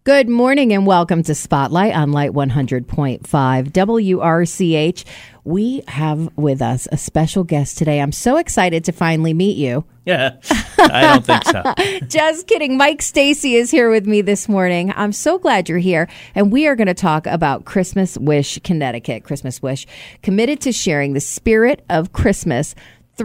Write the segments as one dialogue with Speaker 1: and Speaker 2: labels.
Speaker 1: Good morning and welcome to Spotlight on Light 100.5 WRCH. We have with us a special guest today. I'm so excited to finally meet you.
Speaker 2: Yeah, I don't think so.
Speaker 1: Just kidding. Mike Stacy is here with me this morning. I'm so glad you're here. And we are going to talk about Christmas Wish Connecticut. Christmas Wish, committed to sharing the spirit of Christmas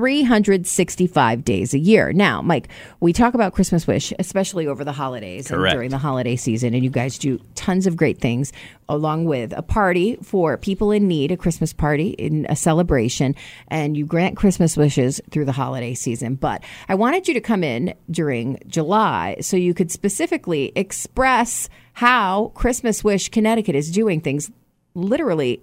Speaker 1: 365 days a year. Now, Mike, we talk about Christmas Wish, especially over the holidays.
Speaker 2: Correct.
Speaker 1: And during the holiday season, and you guys do tons of great things, along with a party for people in need, a Christmas party, in a celebration, and you grant Christmas wishes through the holiday season. But I wanted you to come in during July so you could specifically express how Christmas Wish Connecticut is doing things literally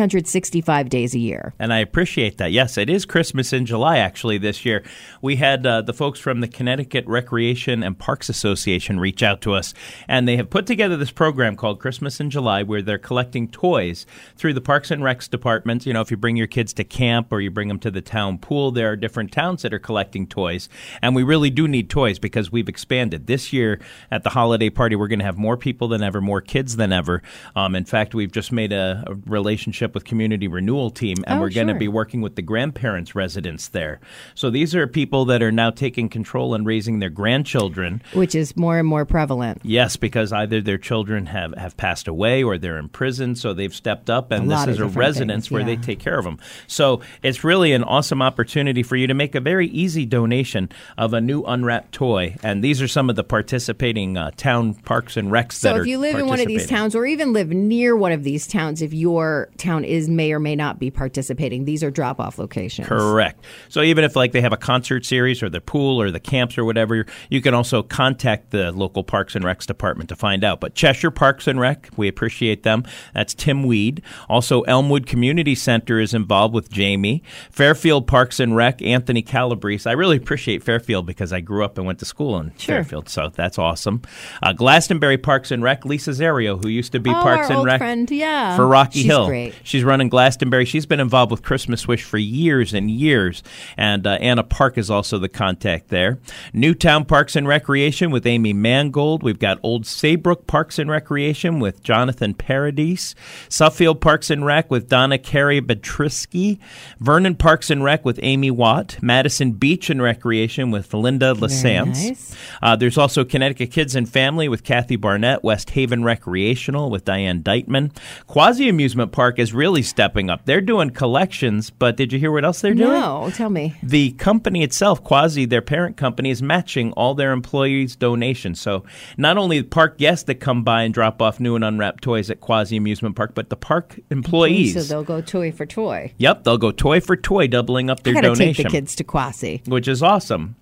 Speaker 1: 365 days a year.
Speaker 2: And I appreciate that. Yes, it is Christmas in July, actually, this year. We had the folks from the Connecticut Recreation and Parks Association reach out to us, and they have put together this program called Christmas in July where they're collecting toys through the Parks and Recs department. You know, if you bring your kids to camp or you bring them to the town pool, there are different towns that are collecting toys, and we really do need toys because we've expanded. This year at the holiday party, we're going to have more people than ever, more kids than ever. In fact, we've just made a relationship with Community Renewal Team, and we're going to be working with the grandparents' residents there. So these are people that are now taking control and raising their grandchildren.
Speaker 1: Which is more and more prevalent.
Speaker 2: Yes, because either their children have passed away or they're in prison, so they've stepped up, and this is a residence where they take care of them. So it's really an awesome opportunity for you to make a very easy donation of a new unwrapped toy, and these are some of the participating town parks and recs that are.
Speaker 1: So if you live in one of these towns or even live near one of these towns, if your town may or may not be participating, these are drop-off locations.
Speaker 2: Correct. So even if like they have a concert series or the pool or the camps or whatever, you can also contact the local Parks and Recs department to find out. But Cheshire Parks and Rec, we appreciate them. That's Tim Weed. Also, Elmwood Community Center is involved with Jamie. Fairfield Parks and Rec, Anthony Calabrese. I really appreciate Fairfield because I grew up and went to school in Fairfield, so that's awesome. Glastonbury Parks and Rec, Lisa Zario, who used to be Parks and Rec for Rocky Hill.
Speaker 1: Great.
Speaker 2: She's running Glastonbury. She's been involved with Christmas Wish for years and years. And Anna Park is also the contact there. Newtown Parks and Recreation with Amy Mangold. We've got Old Saybrook Parks and Recreation with Jonathan Paradis. Suffield Parks and Rec with Donna Carey Batrisky. Vernon Parks and Rec with Amy Watt. Madison Beach and Recreation with Linda Lasance. Nice. There's also Connecticut Kids and Family with Kathy Barnett. West Haven Recreational with Diane Deitman. Quasi Amusement Park is really stepping up. They're doing collections, but did you hear what else they're doing?
Speaker 1: No, tell me.
Speaker 2: The company itself, Quasi, their parent company, is matching all their employees' donations. So not only the park guests that come by and drop off new and unwrapped toys at Quasi Amusement Park, but the park employees.
Speaker 1: So they'll go toy for toy.
Speaker 2: Yep, they'll go toy for toy, doubling up their donation.
Speaker 1: I gotta take the kids to Quasi.
Speaker 2: Which is awesome.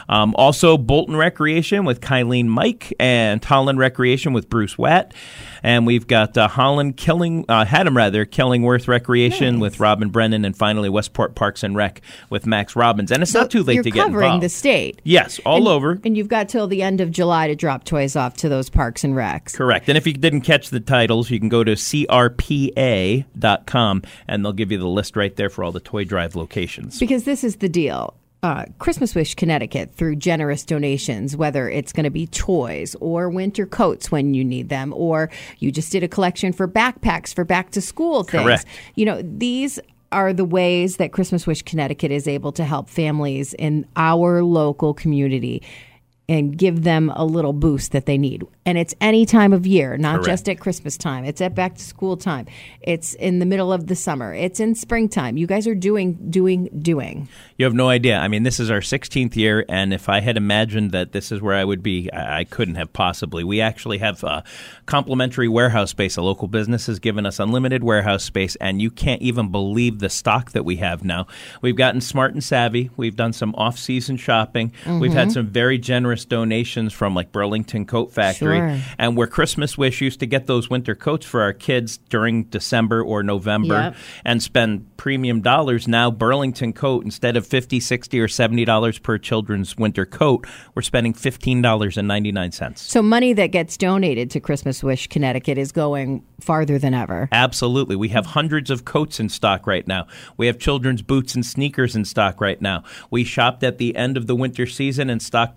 Speaker 2: Also, Bolton Recreation with Kylene Mike and Holland Recreation with Bruce Watt. And we've got Killingworth Recreation with Robin Brennan, and finally Westport Parks and Rec with Max Robbins. And it's not too late to get involved. You're covering
Speaker 1: the state.
Speaker 2: Yes, all over.
Speaker 1: And you've got till the end of July to drop toys off to those parks and recs.
Speaker 2: Correct. And if you didn't catch the titles, you can go to crpa.com, and they'll give you the list right there for all the toy drive locations.
Speaker 1: Because this is the deal. Christmas Wish Connecticut, through generous donations, whether it's going to be toys or winter coats when you need them, or you just did a collection for backpacks for back to school things.
Speaker 2: Correct.
Speaker 1: You know, these are the ways that Christmas Wish Connecticut is able to help families in our local community and give them a little boost that they need. And it's any time of year, not just at Christmas time. It's at back to school time. It's in the middle of the summer. It's in springtime. You guys are doing.
Speaker 2: You have no idea. I mean, this is our 16th year, and if I had imagined that this is where I would be, I couldn't have possibly. We actually have complimentary warehouse space. A local business has given us unlimited warehouse space, and you can't even believe the stock that we have now. We've gotten smart and savvy. We've done some off-season shopping. Mm-hmm. We've had some very generous donations from like Burlington Coat Factory. Sure. And where Christmas Wish used to get those winter coats for our kids during December or November and spend premium dollars, now Burlington Coat, instead of $50, $60, or $70 per children's winter coat, we're spending $15.99.
Speaker 1: So money that gets donated to Christmas Wish Connecticut is going farther than ever.
Speaker 2: Absolutely. We have hundreds of coats in stock right now. We have children's boots and sneakers in stock right now. We shopped at the end of the winter season and stocked up on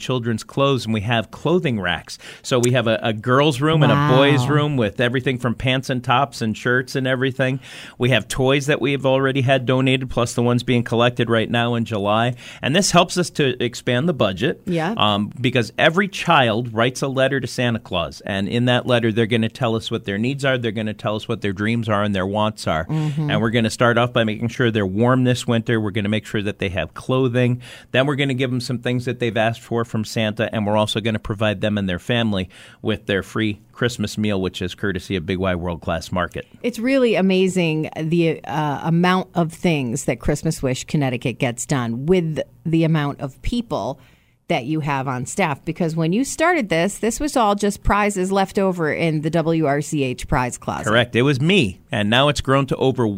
Speaker 2: children's clothes, and we have clothing racks. So we have a girls' room and a boys' room with everything from pants and tops and shirts and everything. We have toys that we've already had donated, plus the ones being collected right now in July. And this helps us to expand the budget. Because every child writes a letter to Santa Claus, and in that letter, they're going to tell us what their needs are. They're going to tell us what their dreams are and their wants are. And we're going to start off by making sure they're warm this winter. We're going to make sure that they have clothing. Then we're going to give them some things that they've asked for from Santa, and we're also going to provide them and their family with their free Christmas meal, which is courtesy of Big Y World Class Market.
Speaker 1: It's really amazing the amount of things that Christmas Wish Connecticut gets done with the amount of people that you have on staff, because when you started this was all just prizes left over in the WRCH prize closet.
Speaker 2: Correct. It was me, and now it's grown to over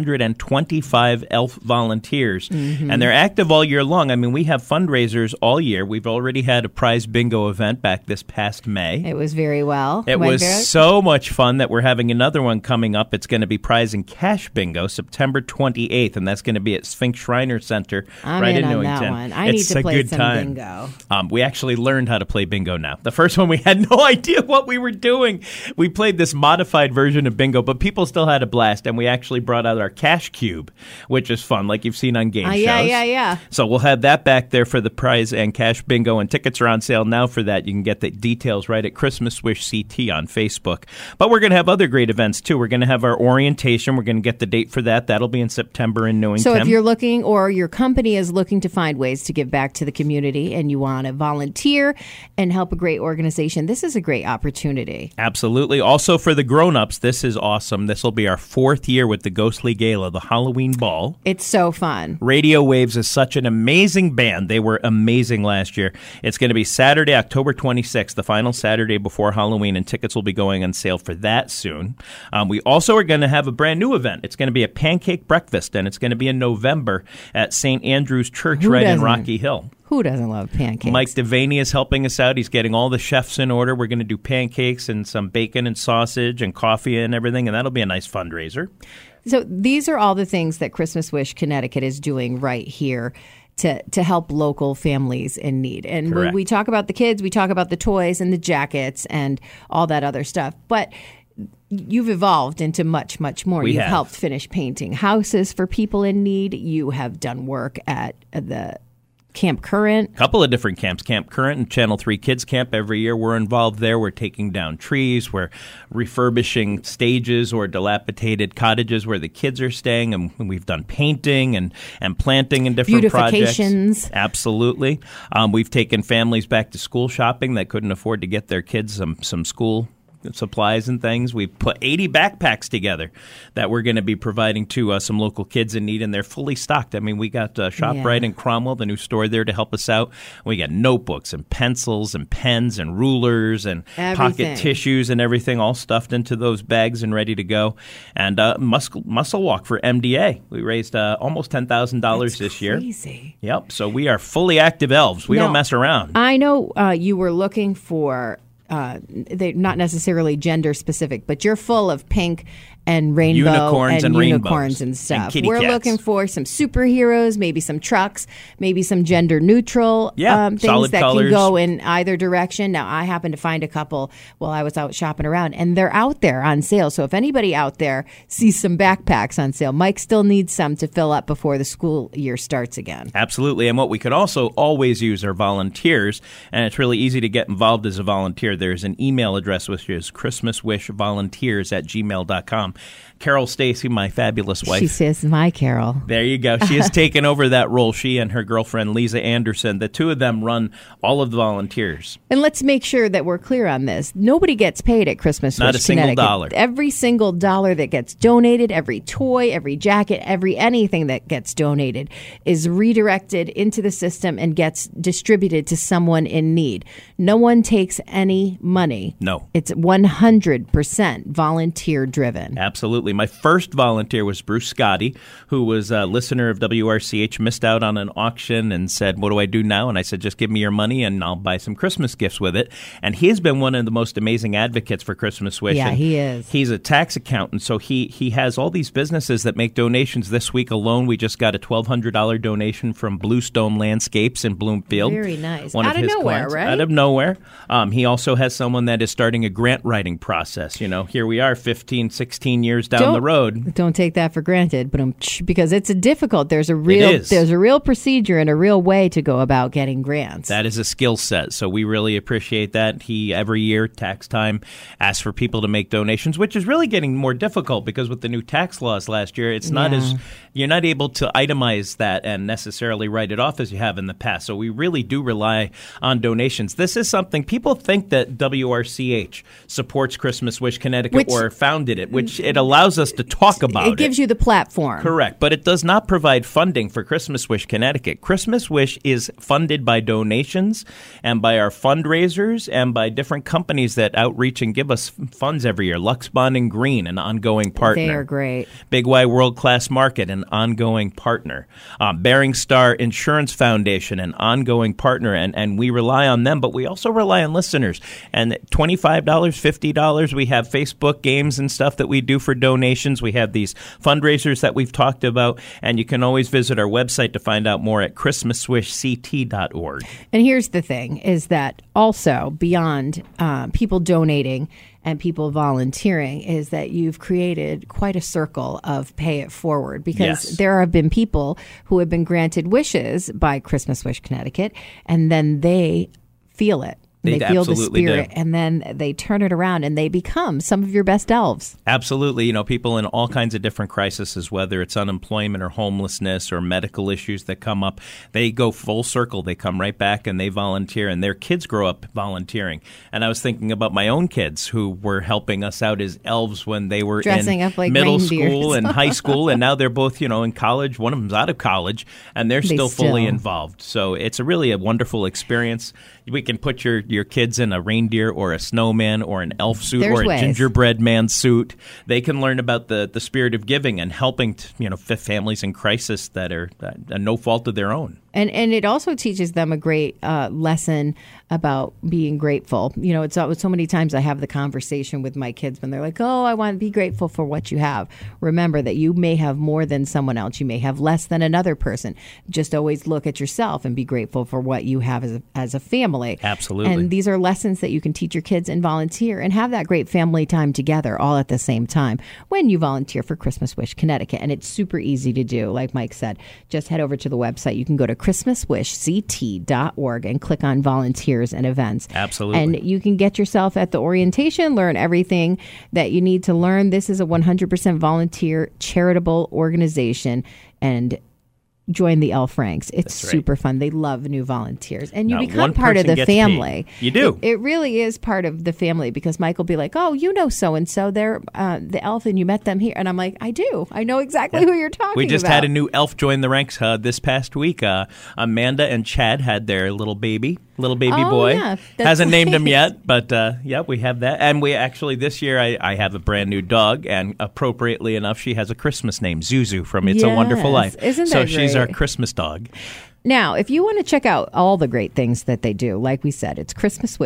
Speaker 2: 125 ELF volunteers, and they're active all year long. I mean, we have fundraisers all year. We've already had a prize bingo event back this past May.
Speaker 1: It was very well.
Speaker 2: It was so much fun that we're having another one coming up. It's going to be prize and cash bingo September 28th, and that's going to be at Sphinx Shriner Center right in Newington.
Speaker 1: That one. I need to play some bingo.
Speaker 2: We actually learned how to play bingo now. The first one, we had no idea what we were doing. We played this modified version of bingo, but people still had a blast, and we actually brought out our cash cube, which is fun, like you've seen on game shows.
Speaker 1: Yeah.
Speaker 2: So we'll have that back there for the prize and cash bingo, and tickets are on sale now for that. You can get the details right at Christmas Wish CT on Facebook. But we're going to have other great events, too. We're going to have our orientation. We're going to get the date for that. That'll be in September in Newington.
Speaker 1: So if you're looking, or your company is looking to find ways to give back to the community, and you want to volunteer and help a great organization, this is a great opportunity.
Speaker 2: Absolutely. Also for the grown-ups, this is awesome. This will be our 4th year with the Ghostly Gala, the Halloween Ball.
Speaker 1: It's so fun.
Speaker 2: Radio Waves is such an amazing band. They were amazing last year. It's going to be Saturday, October 26th, the final Saturday before Halloween, and tickets will be going on sale for that soon. We also are going to have a brand new event. It's going to be a pancake breakfast, and it's going to be in November at St. Andrew's Church in Rocky Hill.
Speaker 1: Who doesn't love pancakes?
Speaker 2: Mike Devaney is helping us out. He's getting all the chefs in order. We're going to do pancakes and some bacon and sausage and coffee and everything, and that'll be a nice fundraiser.
Speaker 1: So these are all the things that Christmas Wish Connecticut is doing right here to help local families in need. And
Speaker 2: Correct.
Speaker 1: When we talk about the kids, we talk about the toys and the jackets and all that other stuff. But you've evolved into much, much more. You've helped finish painting houses for people in need. You have done work at the Camp Current.
Speaker 2: A couple of different camps, Camp Current and Channel 3 Kids Camp. Every year we're involved there. We're taking down trees. We're refurbishing stages or dilapidated cottages where the kids are staying. And we've done painting and planting in different projects. Absolutely. We've taken families back to school shopping that couldn't afford to get their kids some school supplies and things. We've put 80 backpacks together that we're going to be providing to some local kids in need, and they're fully stocked. I mean, we got ShopRite and Cromwell, the new store there, to help us out. We got notebooks and pencils and pens and rulers and pocket tissues and everything all stuffed into those bags and ready to go. And Muscle Walk for MDA. We raised almost $10,000 this year.
Speaker 1: Crazy.
Speaker 2: Yep. So we are fully active elves. We don't mess around.
Speaker 1: I know you were looking for they're not necessarily gender specific, but you're full of pink and rainbow unicorns and stuff.
Speaker 2: And
Speaker 1: we're
Speaker 2: cats.
Speaker 1: Looking for some superheroes, maybe some trucks, maybe some gender neutral things that
Speaker 2: colors.
Speaker 1: Can go in either direction. Now, I happened to find a couple while I was out shopping around, and they're out there on sale. So if anybody out there sees some backpacks on sale, Mike still needs some to fill up before the school year starts again.
Speaker 2: Absolutely. And what we could also always use are volunteers, and it's really easy to get involved as a volunteer. There's an email address, which is christmaswishvolunteers@gmail.com. Carol Stacy, my fabulous wife.
Speaker 1: She says, my Carol.
Speaker 2: There you go. She has taken over that role. She and her girlfriend, Lisa Anderson, the two of them run all of the volunteers.
Speaker 1: And let's make sure that we're clear on this. Nobody gets paid at Christmas Wish Connecticut.
Speaker 2: Not a single dollar.
Speaker 1: Every single dollar that gets donated, every toy, every jacket, anything that gets donated is redirected into the system and gets distributed to someone in need. No one takes any any money.
Speaker 2: No.
Speaker 1: It's 100% volunteer driven.
Speaker 2: Absolutely. My first volunteer was Bruce Scotti, who was a listener of WRCH, missed out on an auction and said, what do I do now? And I said, just give me your money and I'll buy some Christmas gifts with it. And he has been one of the most amazing advocates for Christmas Wish.
Speaker 1: Yeah,
Speaker 2: and
Speaker 1: he is.
Speaker 2: He's a tax accountant, so he has all these businesses that make donations. This week alone, we just got a $1,200 donation from Bluestone Landscapes in Bloomfield.
Speaker 1: Very nice.
Speaker 2: One
Speaker 1: Out
Speaker 2: of his
Speaker 1: nowhere,
Speaker 2: clients.
Speaker 1: right?
Speaker 2: Out of nowhere. He also has someone that is starting a grant writing process. You know, here we are 15, 16 years down the road.
Speaker 1: Don't take that for granted, but because it's difficult. There's a real procedure and a real way to go about getting grants.
Speaker 2: That is a skill set, so we really appreciate that. He, every year, tax time, asks for people to make donations, which is really getting more difficult because with the new tax laws last year, it's not you're not able to itemize that and necessarily write it off as you have in the past. So we really do rely on donations. This is something people think that WRCH supports Christmas Wish Connecticut or founded it, which it allows us to talk about it.
Speaker 1: It gives you the platform.
Speaker 2: Correct, but it does not provide funding for Christmas Wish Connecticut. Christmas Wish is funded by donations and by our fundraisers and by different companies that outreach and give us funds every year. Lux Bond and Green, an ongoing partner.
Speaker 1: They are great.
Speaker 2: Big Y World Class Market, an ongoing partner. Bering Star Insurance Foundation, an ongoing partner, and we rely on them, but we also rely on listeners. And $25, $50, we have Facebook games and stuff that we do for donations. We have these fundraisers that we've talked about, and you can always visit our website to find out more at christmaswishct.org.
Speaker 1: And here's the thing, is that also beyond people donating and people volunteering is that you've created quite a circle of pay it forward, because there have been people who have been granted wishes by Christmas Wish Connecticut, and then they feel it. They feel the spirit, and then they turn it around, and they become some of your best elves.
Speaker 2: Absolutely. You know, people in all kinds of different crises, whether it's unemployment or homelessness or medical issues that come up, they go full circle. They come right back and they volunteer, and their kids grow up volunteering. And I was thinking about my own kids who were helping us out as elves when they were
Speaker 1: dressing up like
Speaker 2: middle
Speaker 1: reindeers.
Speaker 2: School and high school, and now they're both, in college. One of them's out of college, and they're still fully involved. So it's really a wonderful experience. We can put your kids in a reindeer or a snowman or an elf suit or a gingerbread man suit. They can learn about the spirit of giving and helping families in crisis that are no fault of their own.
Speaker 1: And it also teaches them a great lesson about being grateful. It's so many times I have the conversation with my kids when they're like, oh, I want to be grateful for what you have. Remember that you may have more than someone else. You may have less than another person. Just always look at yourself and be grateful for what you have as a family.
Speaker 2: Absolutely.
Speaker 1: And these are lessons that you can teach your kids and volunteer and have that great family time together all at the same time when you volunteer for Christmas Wish Connecticut. And it's super easy to do. Like Mike said, just head over to the website. You can go to christmaswishct.org and click on volunteers and events.
Speaker 2: Absolutely.
Speaker 1: And you can get yourself at the orientation, learn everything that you need to learn. This is a 100% volunteer charitable organization, and join the elf ranks. It's super fun. They love new volunteers. And you become part of the family.
Speaker 2: You do.
Speaker 1: It really is part of the family, because Mike will be like, oh, so-and-so. They're the elf and you met them here. And I'm like, I do. I know exactly who you're talking about.
Speaker 2: We just had a new elf join the ranks this past week. Amanda and Chad had their little baby boy.
Speaker 1: Yeah,
Speaker 2: hasn't named him yet, but we have that. And we actually, this year, I have a brand new dog, and appropriately enough, she has a Christmas name, Zuzu from It's a Wonderful Life.
Speaker 1: Isn't that
Speaker 2: so
Speaker 1: great?
Speaker 2: She's our Christmas dog.
Speaker 1: Now, if you want to check out all the great things that they do, like we said, it's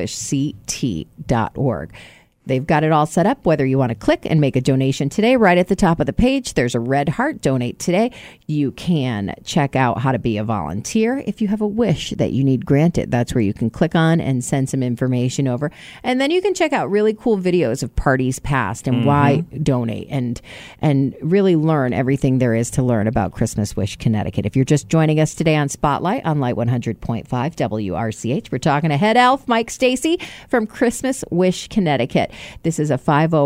Speaker 1: christmaswishct.org. They've got it all set up, whether you want to click and make a donation today. Right at the top of the page, there's a red heart, donate today. You can check out how to be a volunteer. If you have a wish that you need granted, that's where you can click on and send some information over. And then you can check out really cool videos of parties past and why donate, and really learn everything there is to learn about Christmas Wish Connecticut. If you're just joining us today on Spotlight on Light 100.5 WRCH, we're talking to head elf Mike Stacy from Christmas Wish Connecticut. This is a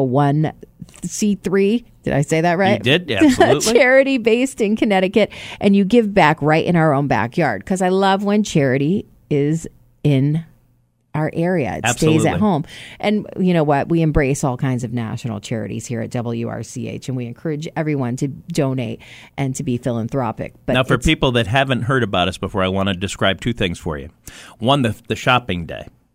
Speaker 1: 501c3. Did I say that right?
Speaker 2: You did, absolutely.
Speaker 1: Charity based in Connecticut, and you give back right in our own backyard, because I love when charity is in our area. It stays at home. And you know what? We embrace all kinds of national charities here at WRCH, and we encourage everyone to donate and to be philanthropic. But
Speaker 2: now, for people that haven't heard about us before, I want to describe two things for you. One, the shopping day.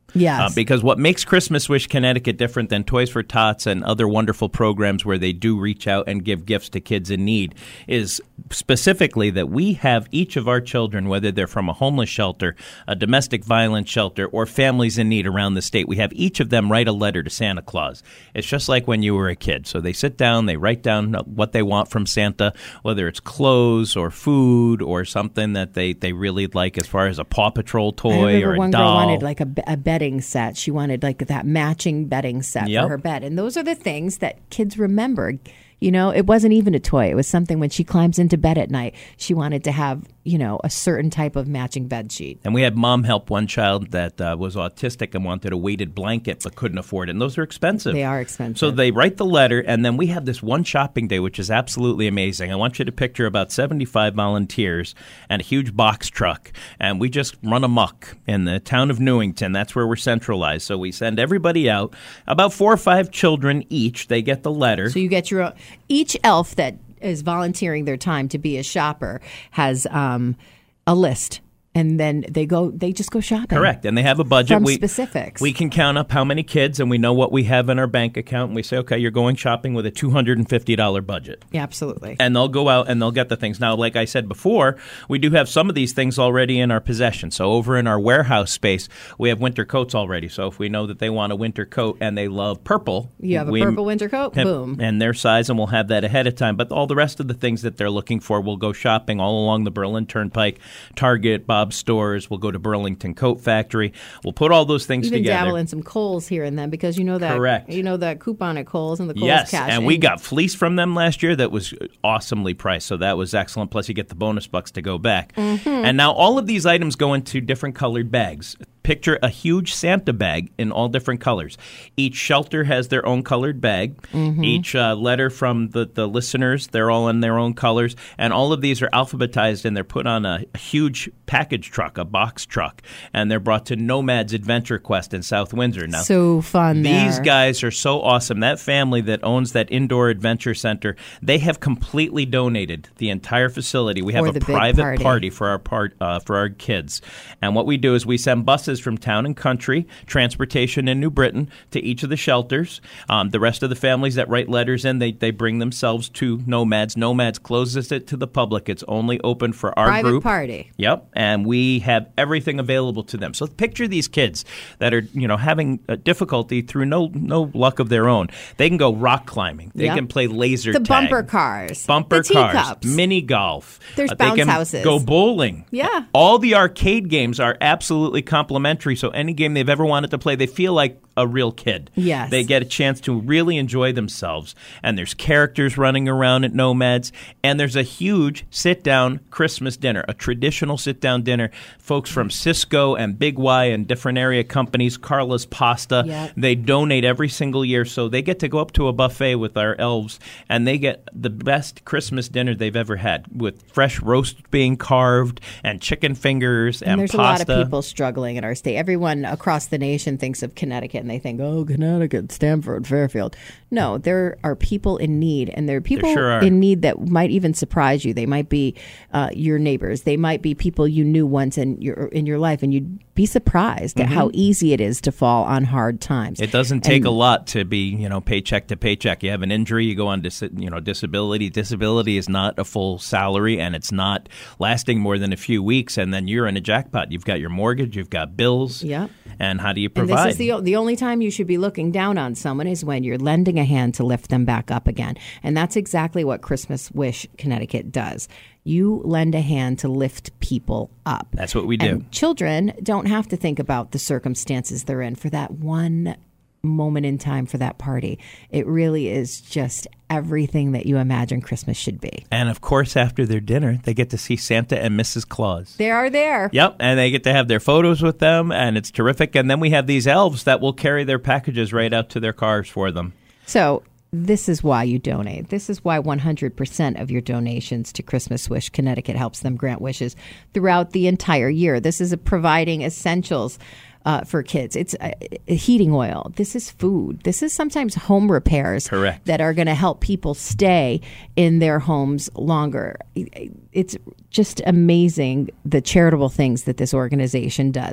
Speaker 1: Yes.
Speaker 2: Because what makes Christmas Wish Connecticut different than Toys for Tots and other wonderful programs where they do reach out and give gifts to kids in need is specifically that we have each of our children, whether they're from a homeless shelter, a domestic violence shelter, or families in need around the state, we have each of them write a letter to Santa Claus. It's just like when you were a kid. So they sit down, they write down what they want from Santa, whether it's clothes or food or something that they really like as far as a Paw Patrol toy or a
Speaker 1: one
Speaker 2: doll.
Speaker 1: Girl wanted like a bedding set. She wanted like that matching bedding set for her bed. And those are the things that kids remember. You know, it wasn't even a toy. It was something when she climbs into bed at night, she wanted to have, you know, a certain type of matching bed sheet.
Speaker 2: And we had mom help one child that was autistic and wanted a weighted blanket but couldn't afford it. And those are expensive.
Speaker 1: They are expensive.
Speaker 2: So they write the letter, and then we have this one shopping day, which is absolutely amazing. I want you to picture about 75 volunteers and a huge box truck. And we just run amok in the town of Newington. That's where we're centralized. So we send everybody out, about 4 or 5 children each. They get the letter.
Speaker 1: So you get your own. Each elf that is volunteering their time to be a shopper has a list. And then they just go shopping.
Speaker 2: Correct. And they have a budget.
Speaker 1: From specifics.
Speaker 2: We can count up how many kids, and we know what we have in our bank account. And we say, okay, you're going shopping with a $250 budget.
Speaker 1: Yeah, absolutely.
Speaker 2: And they'll go out and they'll get the things. Now, like I said before, we do have some of these things already in our possession. So over in our warehouse space, we have winter coats already. So if we know that they want a winter coat and they love purple.
Speaker 1: You have a purple winter coat? Boom.
Speaker 2: And their size, and we'll have that ahead of time. But all the rest of the things that they're looking for, we'll go shopping all along the Berlin Turnpike, Target, Bob's stores. We'll go to Burlington Coat Factory. We'll put all those things
Speaker 1: Even
Speaker 2: together.
Speaker 1: Dabble in some Kohl's here and then because you know that.
Speaker 2: Correct.
Speaker 1: You know that coupon at Kohl's and the Kohl's
Speaker 2: yes,
Speaker 1: cash.
Speaker 2: and we got fleece from them last year that was awesomely priced, so that was excellent. Plus, you get the bonus bucks to go back. Mm-hmm. And now all of these items go into different colored bags. Picture a huge Santa bag in all different colors. Each shelter has their own colored bag. Mm-hmm. Each letter from the listeners, they're all in their own colors. And all of these are alphabetized, and they're put on a huge package truck, a box truck. And they're brought to Nomad's Adventure Quest in South Windsor. Now,
Speaker 1: so fun there.
Speaker 2: These guys are so awesome. That family that owns that indoor adventure center, they have completely donated the entire facility. We have a private party for our kids. And what we do is we send buses from town and country, transportation in New Britain, to each of the shelters. The rest of the families that write letters in, they bring themselves to Nomads. Nomads closes it to the public. It's only open for our group.
Speaker 1: Private party.
Speaker 2: Yep, and we have everything available to them. So picture these kids that are, having difficulty through no luck of their own. They can go rock climbing. They can play laser tag.
Speaker 1: The bumper cars.
Speaker 2: Bumper
Speaker 1: the
Speaker 2: cars.
Speaker 1: Teacups.
Speaker 2: Mini golf.
Speaker 1: There's bounce
Speaker 2: they can
Speaker 1: houses.
Speaker 2: Go bowling.
Speaker 1: Yeah.
Speaker 2: All the arcade games are absolutely complimentary. So any game they've ever wanted to play, they feel like a real kid.
Speaker 1: Yes.
Speaker 2: They get a chance to really enjoy themselves. And there's characters running around at Nomads. And there's a huge sit-down Christmas dinner, a traditional sit-down dinner. Folks from Cisco and Big Y and different area companies, Carla's Pasta, they donate every single year. So they get to go up to a buffet with our elves, and they get the best Christmas dinner they've ever had, with fresh roast being carved and chicken fingers and
Speaker 1: there's
Speaker 2: pasta.
Speaker 1: A lot of people struggling in our state. Everyone across the nation thinks of Connecticut, and they think, oh, Connecticut, Stamford, Fairfield. No, there are people in need, and there are people in need that might even surprise you. They might be your neighbors. They might be people you knew once in your life, and you'd be surprised at how easy it is to fall on hard times.
Speaker 2: It doesn't take a lot to be, paycheck to paycheck. You have an injury, you go on disability. Disability is not a full salary, and it's not lasting more than a few weeks, and then you're in a jackpot. You've got your mortgage, you've got bills, and how do you provide?
Speaker 1: And this is the only time you should be looking down on someone is when you're lending a hand to lift them back up again. And that's exactly what Christmas Wish Connecticut does. You lend a hand to lift people up.
Speaker 2: That's what we do.
Speaker 1: And children don't have to think about the circumstances they're in for that one moment in time for that party. It really is just everything that you imagine Christmas should be.
Speaker 2: And of course, after their dinner, they get to see Santa and Mrs. Claus.
Speaker 1: They are there.
Speaker 2: Yep, and they get to have their photos with them, and it's terrific. And then we have these elves that will carry their packages right out to their cars for them.
Speaker 1: So this is why you donate. This is why 100% of your donations to Christmas Wish Connecticut helps them grant wishes throughout the entire year. This is providing essentials for kids. It's heating oil. This is food. This is sometimes home repairs that are going to help people stay in their homes longer. It's just amazing the charitable things that this organization does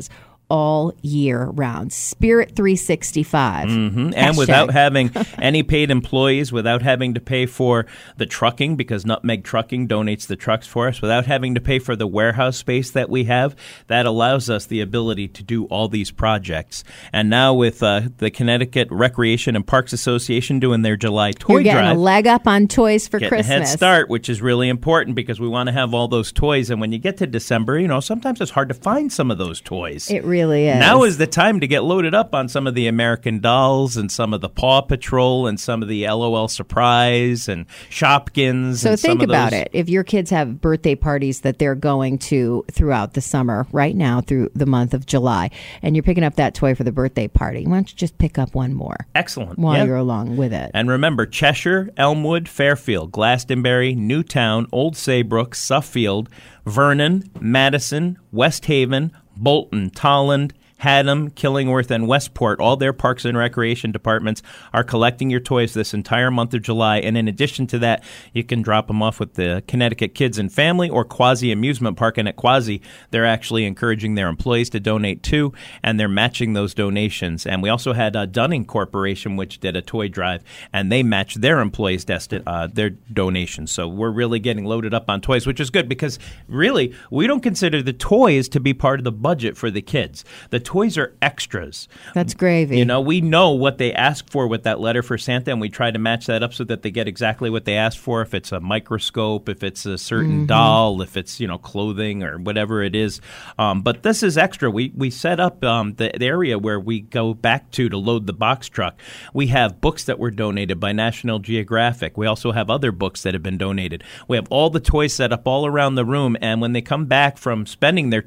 Speaker 1: all year round. Spirit 365.
Speaker 2: And without having any paid employees, without having to pay for the trucking, because Nutmeg Trucking donates the trucks for us, without having to pay for the warehouse space that we have, that allows us the ability to do all these projects. And now with the Connecticut Recreation and Parks Association doing their July toy
Speaker 1: You're getting
Speaker 2: drive,
Speaker 1: a leg up on toys for
Speaker 2: getting
Speaker 1: Christmas.
Speaker 2: a head start, which is really important because we want to have all those toys. And when you get to December, sometimes it's hard to find some of those toys.
Speaker 1: It really is.
Speaker 2: Now is the time to get loaded up on some of the American Dolls and some of the Paw Patrol and some of the LOL Surprise and Shopkins.
Speaker 1: So
Speaker 2: and
Speaker 1: think
Speaker 2: some of
Speaker 1: about
Speaker 2: those.
Speaker 1: it. If your kids have birthday parties that they're going to throughout the summer, right now through the month of July, and you're picking up that toy for the birthday party, why don't you just pick up one more?
Speaker 2: Excellent.
Speaker 1: While you're along with it.
Speaker 2: And remember, Cheshire, Elmwood, Fairfield, Glastonbury, Newtown, Old Saybrook, Suffield, Vernon, Madison, West Haven, Bolton, Tolland, Haddam, Killingworth, and Westport, all their parks and recreation departments are collecting your toys this entire month of July. And in addition to that, you can drop them off with the Connecticut Kids and Family or Quasi Amusement Park. And at Quasi, they're actually encouraging their employees to donate too, and they're matching those donations. And we also had Dunning Corporation, which did a toy drive, and they matched their employees' their donations. So we're really getting loaded up on toys, which is good because really, we don't consider the toys to be part of the budget for the kids. The toys are extras.
Speaker 1: That's gravy.
Speaker 2: We know what they ask for with that letter for Santa, and we try to match that up so that they get exactly what they asked for. If it's a microscope, if it's a certain doll, if it's clothing or whatever it is. But this is extra. We set up the area where we go back to load the box truck. We have books that were donated by National Geographic. We also have other books that have been donated. We have all the toys set up all around the room, and when they come back from spending their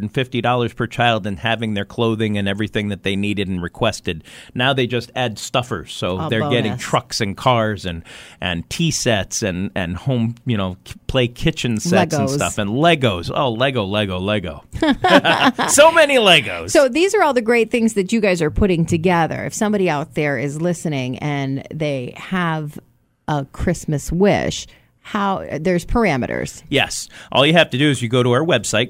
Speaker 2: $250 per child and having their clothing and everything that they needed and requested, now they just add stuffers. So they're getting trucks and cars and tea sets and home, play kitchen sets
Speaker 1: Legos.
Speaker 2: and stuff and Legos. Oh, Lego. So many Legos.
Speaker 1: So these are all the great things that you guys are putting together. If somebody out there is listening and they have a Christmas wish, there's parameters.
Speaker 2: Yes. All you have to do is you go to our website,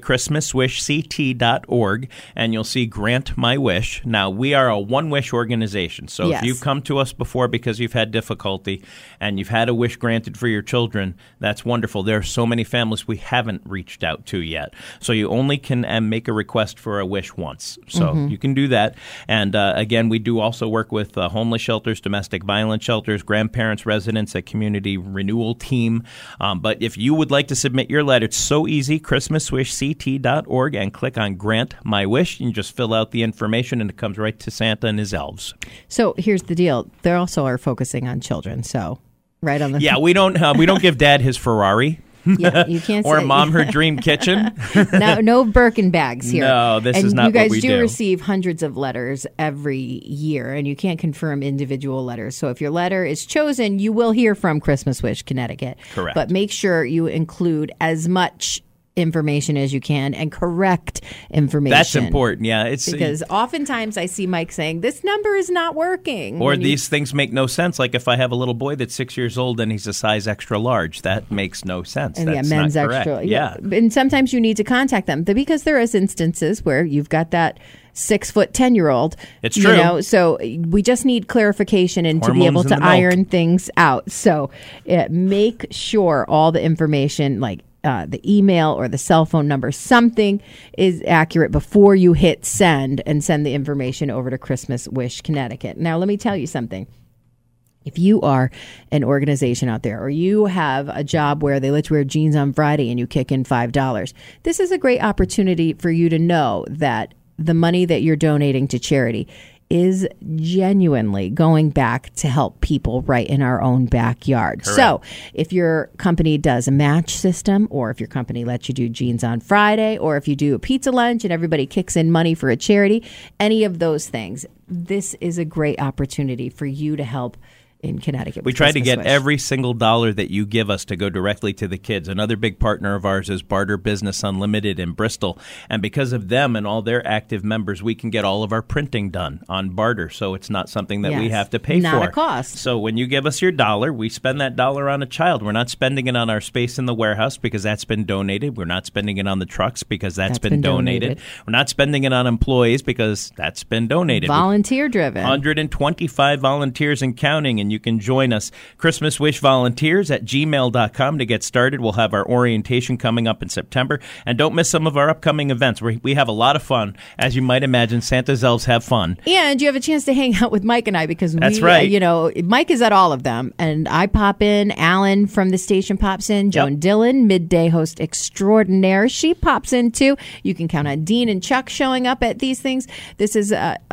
Speaker 2: christmaswishct.org, and you'll see Grant My Wish. Now, we are a one-wish organization, so
Speaker 1: Yes.
Speaker 2: if you've come to us before because you've had difficulty and you've had a wish granted for your children, that's wonderful. There are so many families we haven't reached out to yet. So you only can make a request for a wish once. So you can do that. And again, we do also work with homeless shelters, domestic violence shelters, grandparents, residents, a community renewal team. But if you would like to submit your letter, it's so easy, christmaswishct.org, and click on Grant My Wish. You can just fill out the information, and it comes right to Santa and his elves.
Speaker 1: So here's the deal. They also are focusing on children. So right on the...
Speaker 2: Yeah, we don't give Dad his Ferrari.
Speaker 1: Yeah, you can't
Speaker 2: or
Speaker 1: say,
Speaker 2: Mom her dream kitchen.
Speaker 1: No Birkin bags here.
Speaker 2: No, this is not
Speaker 1: what we do.
Speaker 2: what we
Speaker 1: You guys
Speaker 2: do.
Speaker 1: receive hundreds of letters every year, and you can't confirm individual letters. So if your letter is chosen, you will hear from Christmas Wish Connecticut.
Speaker 2: Correct.
Speaker 1: But make sure you include as much information as you can and correct information.
Speaker 2: That's important. Yeah, it's
Speaker 1: because oftentimes I see Mike saying this number is not working,
Speaker 2: or these things make no sense. Like if I have a little boy that's 6 years old and he's a size extra large, that makes no sense.
Speaker 1: And
Speaker 2: that's
Speaker 1: men's
Speaker 2: not correct.
Speaker 1: extra.
Speaker 2: Yeah,
Speaker 1: and sometimes you need to contact them because there is instances where you've got that 6 foot 10-year-old.
Speaker 2: It's true.
Speaker 1: So we just need clarification and
Speaker 2: Hormones
Speaker 1: to be able
Speaker 2: in
Speaker 1: to
Speaker 2: the milk.
Speaker 1: iron things out. So make sure all the information, like the email or the cell phone number, something is accurate before you hit send and send the information over to Christmas Wish Connecticut. Now, let me tell you something. If you are an organization out there or you have a job where they let you wear jeans on Friday and you kick in $5, this is a great opportunity for you to know that the money that you're donating to charity is genuinely going back to help people right in our own backyard.
Speaker 2: Correct.
Speaker 1: So if your company does a match system, or if your company lets you do jeans on Friday, or if you do a pizza lunch and everybody kicks in money for a charity, any of those things, this is a great opportunity for you to help in Connecticut.
Speaker 2: We try to get every single dollar that you give us to go directly to the kids. Another big partner of ours is Barter Business Unlimited in Bristol. And because of them and all their active members, we can get all of our printing done on barter. So it's not something that we have to pay for.
Speaker 1: Not a cost.
Speaker 2: So when you give us your dollar, we spend that dollar on a child. We're not spending it on our space in the warehouse because that's been donated. We're not spending it on the trucks because that's been donated. We're not spending it on employees because that's been donated.
Speaker 1: Volunteer driven.
Speaker 2: 125 volunteers and counting, and you can join us. Christmas Wish Volunteers at gmail.com to get started. We'll have our orientation coming up in September. And don't miss some of our upcoming events. We have a lot of fun. As you might imagine, Santa's elves have fun.
Speaker 1: And you have a chance to hang out with Mike and I because
Speaker 2: that's right.
Speaker 1: Mike is at all of them. And I pop in. Alan from the station pops in. Joan Dillon, midday host extraordinaire. She pops in too. You can count on Dean and Chuck showing up at these things. This is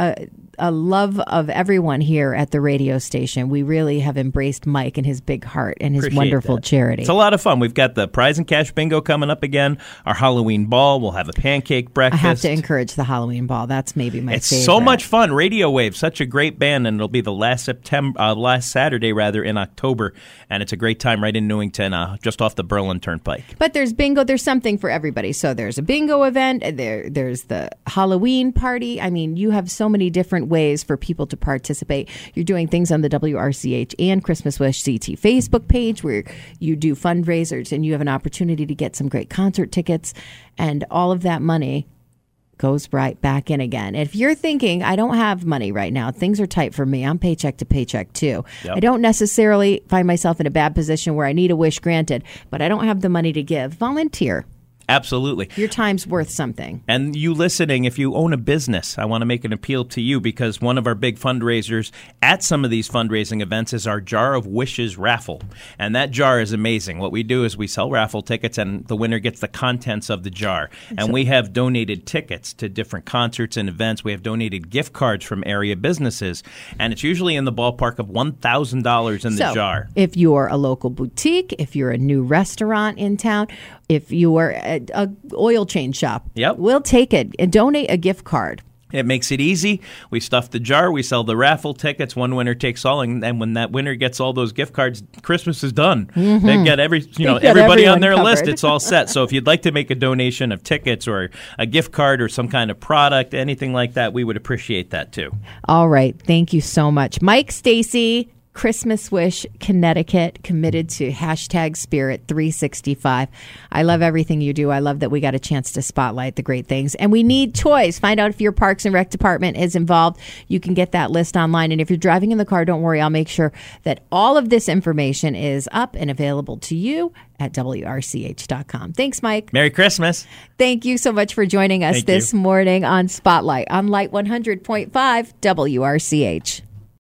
Speaker 1: a love of everyone here at the radio station. We really have embraced Mike and his big heart and his wonderful charity.
Speaker 2: It's a lot of fun. We've got the prize and cash bingo coming up again. Our Halloween ball. We'll have a pancake breakfast.
Speaker 1: I have to encourage the Halloween ball. That's maybe my favorite.
Speaker 2: It's so much fun. Radio Wave, such a great band, and it'll be the last Saturday in October, and it's a great time right in Newington, just off the Berlin Turnpike.
Speaker 1: But there's bingo. There's something for everybody. So there's a bingo event. There's the Halloween party. I mean, you have so many different ways for people to participate. You're doing things on the WRCH and Christmas Wish CT Facebook page where you do fundraisers and you have an opportunity to get some great concert tickets, and all of that money goes right back in again. If you're thinking, I don't have money right now, things are tight for me, I'm paycheck to paycheck too. I don't necessarily find myself in a bad position where I need a wish granted, but I don't have the money to give. Volunteer.
Speaker 2: Absolutely.
Speaker 1: Your time's worth something.
Speaker 2: And you listening, if you own a business, I want to make an appeal to you because one of our big fundraisers at some of these fundraising events is our Jar of Wishes raffle. And that jar is amazing. What we do is we sell raffle tickets and the winner gets the contents of the jar. And we have donated tickets to different concerts and events. We have donated gift cards from area businesses. And it's usually in the ballpark of $1,000 in the jar.
Speaker 1: If you're a local boutique, if you're a new restaurant in town, if you're a oil change shop, we'll take it and donate a gift card.
Speaker 2: It makes it easy. We stuff the jar. We sell the raffle tickets. One winner takes all, and then when that winner gets all those gift cards, Christmas is done. They've got everybody on their list. It's all set. So if you'd like to make a donation of tickets or a gift card or some kind of product, anything like that, we would appreciate that too.
Speaker 1: All right. Thank you so much, Mike Stacy. Christmas Wish Connecticut, committed to #Spirit365. I love everything you do. I love that we got a chance to spotlight the great things. And we need toys. Find out if your Parks and Rec department is involved. You can get that list online. And if you're driving in the car, don't worry. I'll make sure that all of this information is up and available to you at WRCH.com. Thanks, Mike.
Speaker 2: Merry Christmas.
Speaker 1: Thank you so much for joining us this morning on Spotlight on Light 100.5 WRCH.